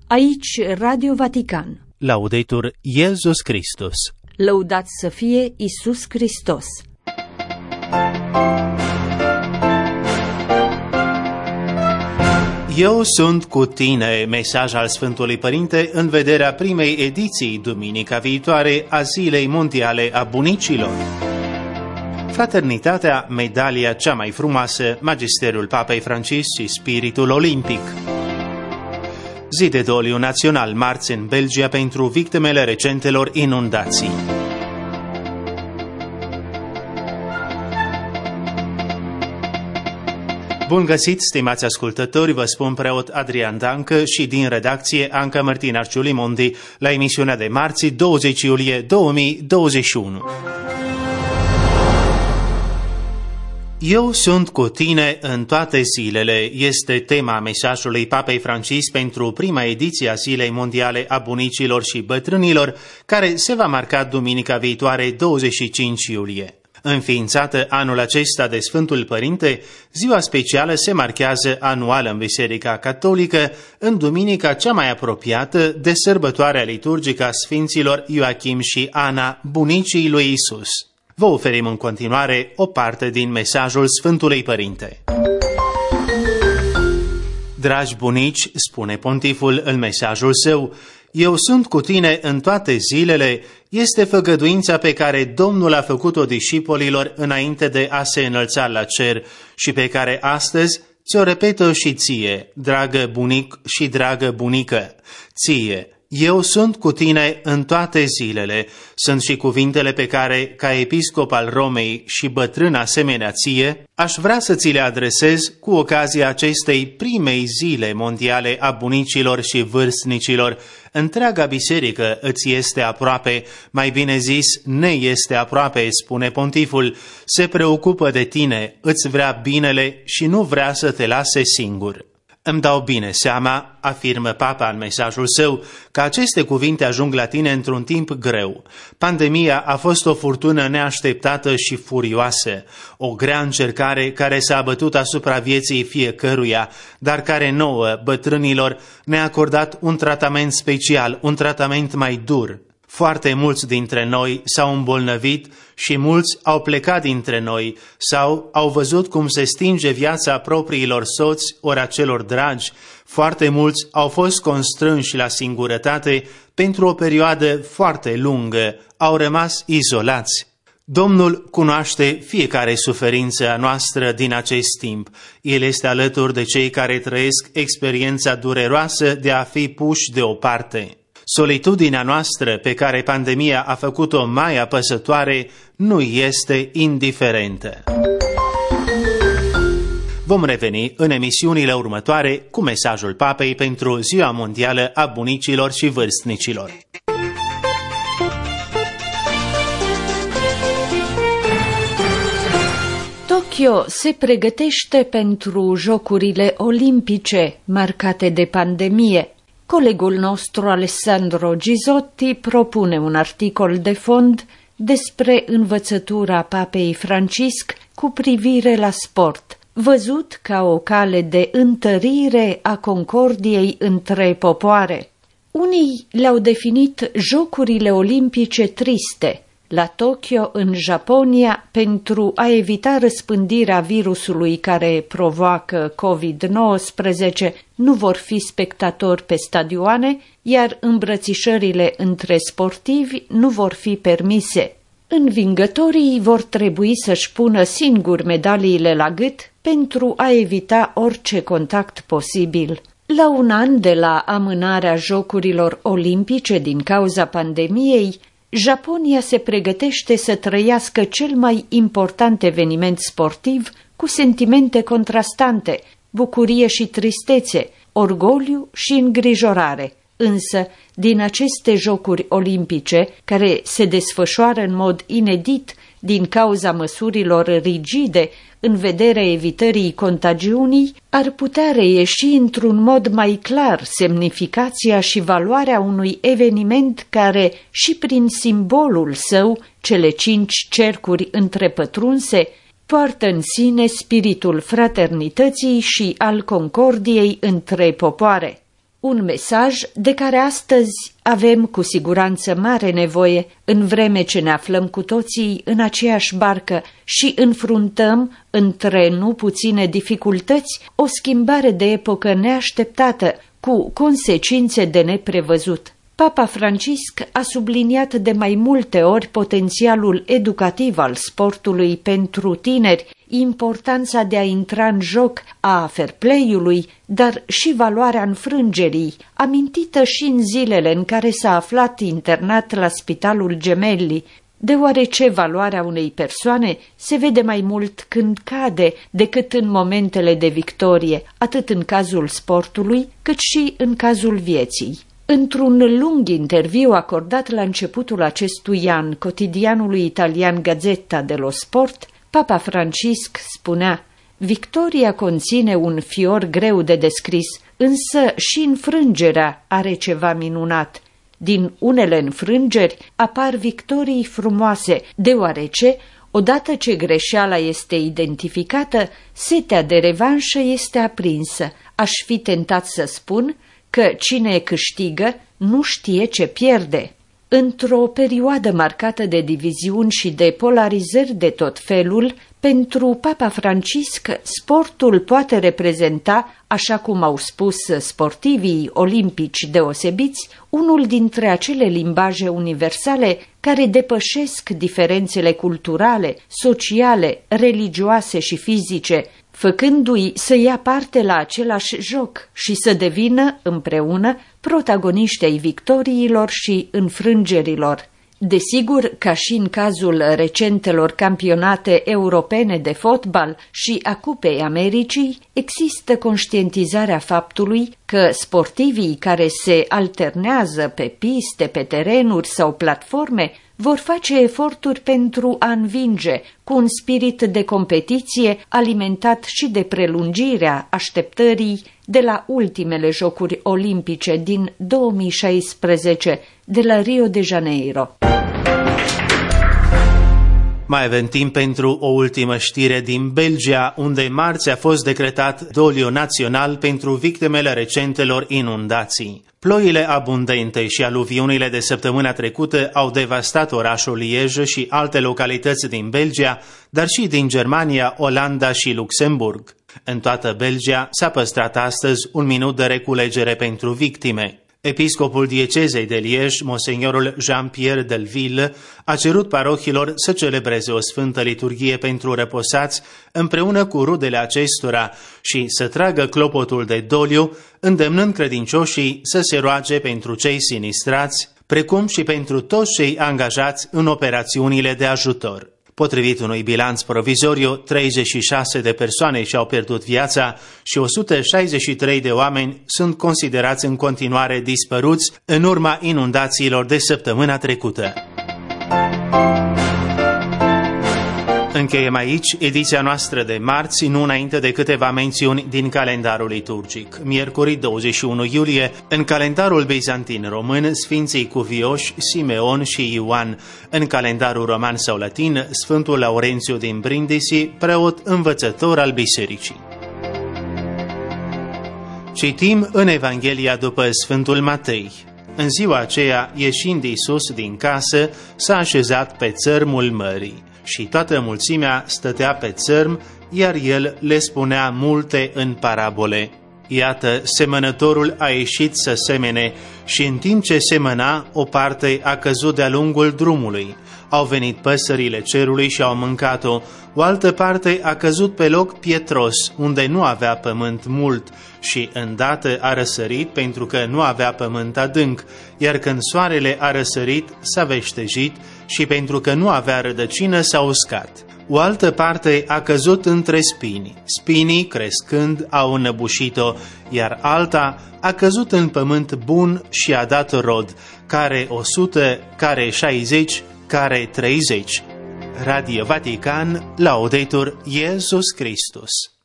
Aici Radio Vatican. Laudetur Iesus Christus. Lăudat să fie Iisus Hristos. Eu sunt cu tine, mesaj al Sfântului Părinte în vederea primei ediții, duminica viitoare, a Zilei Mondiale a Bunicilor. Fraternitatea, medalia cea mai frumoasă, Magisteriul Papei Francisc și spiritul olimpic. Zi de doliu național marți în Belgia pentru victimele recentelor inundații. Bun găsit, stimați ascultători, vă spun preot Adrian Dancă și din redacție Anca Martina Ciulimondi la emisiunea de marți 20 iulie 2021. Eu sunt cu tine în toate zilele, este tema mesajului Papei Francisc pentru prima ediție a Zilei Mondiale a Bunicilor și Bătrânilor, care se va marca duminica viitoare 25 iulie. Înființată anul acesta de Sfântul Părinte, ziua specială se marchează anual în Biserica Catolică, în duminica cea mai apropiată de sărbătoarea liturgică a Sfinților Ioachim și Ana, bunicii lui Isus. Vă oferim în continuare o parte din mesajul Sfântului Părinte. Dragi bunici, spune pontiful în mesajul său, eu sunt cu tine în toate zilele, este făgăduința pe care Domnul a făcut-o discipolilor înainte de a se înălța la cer și pe care astăzi ți-o repetă și ție, dragă bunic și dragă bunică, ție. Eu sunt cu tine în toate zilele, sunt și cuvintele pe care, ca episcop al Romei și bătrân asemenea ție, aș vrea să ți le adresez cu ocazia acestei primei zile mondiale a bunicilor și vârstnicilor. Întreaga biserică îți este aproape, mai bine zis, ne este aproape, spune pontiful, se preocupă de tine, îți vrea binele și nu vrea să te lase singur. Îmi dau bine seama, afirmă Papa în mesajul său, că aceste cuvinte ajung la tine într-un timp greu. Pandemia a fost o furtună neașteptată și furioasă, o grea încercare care s-a abătut asupra vieții fiecăruia, dar care nouă, bătrânilor, ne-a acordat un tratament special, un tratament mai dur. Foarte mulți dintre noi s-au îmbolnăvit și mulți au plecat dintre noi sau au văzut cum se stinge viața propriilor soți ori a celor dragi. Foarte mulți au fost constrânși la singurătate pentru o perioadă foarte lungă, au rămas izolați. Domnul cunoaște fiecare suferință a noastră din acest timp. El este alături de cei care trăiesc experiența dureroasă de a fi puși deoparte. Solitudinea noastră, pe care pandemia a făcut-o mai apăsătoare, nu este indiferentă. Vom reveni în emisiunile următoare cu mesajul Papei pentru Ziua Mondială a Bunicilor și Vârstnicilor. Tokyo se pregătește pentru Jocurile Olimpice marcate de pandemie. Colegul nostru Alessandro Gisotti propune un articol de fond despre învățătura Papei Francisc cu privire la sport, văzut ca o cale de întărire a concordiei între popoare. Unii le-au definit Jocurile Olimpice triste la Tokyo, în Japonia, pentru a evita răspândirea virusului care provoacă COVID-19, nu vor fi spectatori pe stadioane, iar îmbrățișările între sportivi nu vor fi permise. Învingătorii vor trebui să-și pună singuri medaliile la gât pentru a evita orice contact posibil. La un an de la amânarea Jocurilor Olimpice din cauza pandemiei, Japonia se pregătește să trăiască cel mai important eveniment sportiv cu sentimente contrastante, bucurie și tristețe, orgoliu și îngrijorare. Însă, din aceste Jocuri Olimpice, care se desfășoară în mod inedit din cauza măsurilor rigide în vederea evitării contagiunii, ar putea reieși într-un mod mai clar semnificația și valoarea unui eveniment care, și prin simbolul său, cele 5 cercuri întrepătrunse, poartă în sine spiritul fraternității și al concordiei între popoare. Un mesaj de care astăzi avem cu siguranță mare nevoie, în vreme ce ne aflăm cu toții în aceeași barcă și înfruntăm, între nu puține dificultăți, o schimbare de epocă neașteptată, cu consecințe de neprevăzut. Papa Francisc a subliniat de mai multe ori potențialul educativ al sportului pentru tineri, importanța de a intra în joc a fair play-ului, dar și valoarea înfrângerii, amintită și în zilele în care s-a aflat internat la Spitalul Gemelli, deoarece valoarea unei persoane se vede mai mult când cade decât în momentele de victorie, atât în cazul sportului cât și în cazul vieții. Într-un lung interviu acordat la începutul acestui an cotidianului italian Gazzetta dello Sport, Papa Francisc spunea: victoria conține un fior greu de descris, însă și înfrângerea are ceva minunat. Din unele înfrângeri apar victorii frumoase, deoarece, odată ce greșeala este identificată, setea de revanșă este aprinsă. Aș fi tentat să spun că cine câștigă nu știe ce pierde. Într-o perioadă marcată de diviziuni și de polarizări de tot felul, pentru Papa Francisc, sportul poate reprezenta, așa cum au spus sportivii olimpici deosebiți, unul dintre acele limbaje universale care depășesc diferențele culturale, sociale, religioase și fizice, făcându-i să ia parte la același joc și să devină, împreună, protagoniști ai victoriilor și înfrângerilor. Desigur, ca și în cazul recentelor campionate europene de fotbal și a Cupei Americii, există conștientizarea faptului că sportivii care se alternează pe piste, pe terenuri sau platforme vor face eforturi pentru a învinge, cu un spirit de competiție alimentat și de prelungirea așteptării de la ultimele Jocuri Olimpice din 2016 de la Rio de Janeiro. Mai avem timp pentru o ultimă știre din Belgia, unde marți a fost decretat doliu național pentru victimele recentelor inundații. Ploile abundente și aluviunile de săptămâna trecută au devastat orașul Liege și alte localități din Belgia, dar și din Germania, Olanda și Luxemburg. În toată Belgia s-a păstrat astăzi un minut de reculegere pentru victime. Episcopul diecezei de Liege, monsignorul Jean-Pierre Delville, a cerut parohilor să celebreze o sfântă liturghie pentru răposați împreună cu rudele acestora și să tragă clopotul de doliu, îndemnând credincioșii să se roage pentru cei sinistrați, precum și pentru toți cei angajați în operațiunile de ajutor. Potrivit unui bilanț provizoriu, 36 de persoane și-au pierdut viața și 163 de oameni sunt considerați în continuare dispăruți în urma inundațiilor de săptămâna trecută. Încheiem aici ediția noastră de marți, nu înainte de câteva mențiuni din calendarul liturgic. Miercuri 21 iulie, în calendarul bizantin român, Sfinții Cuvioși, Simeon și Ioan. În calendarul roman sau latin, Sfântul Laurențiu din Brindisi, preot învățător al bisericii. Citim în Evanghelia după Sfântul Matei. În ziua aceea, ieșind Iisus din casă, s-a așezat pe țărmul mării. Și toată mulțimea stătea pe țărm, iar el le spunea multe în parabole. Iată, semănătorul a ieșit să semene și în timp ce semăna, o parte a căzut de-a lungul drumului. Au venit păsările cerului și au mâncat-o, o altă parte a căzut pe loc pietros, unde nu avea pământ mult și îndată a răsărit pentru că nu avea pământ adânc, iar când soarele a răsărit, s-a veștejit și pentru că nu avea rădăcină s-a uscat. O altă parte a căzut între spini. Spinii, crescând, au înăbușit-o, iar alta a căzut în pământ bun și a dat rod, care 100, care 60, care 30. Radio Vatican, Laudetur Iesus Christus.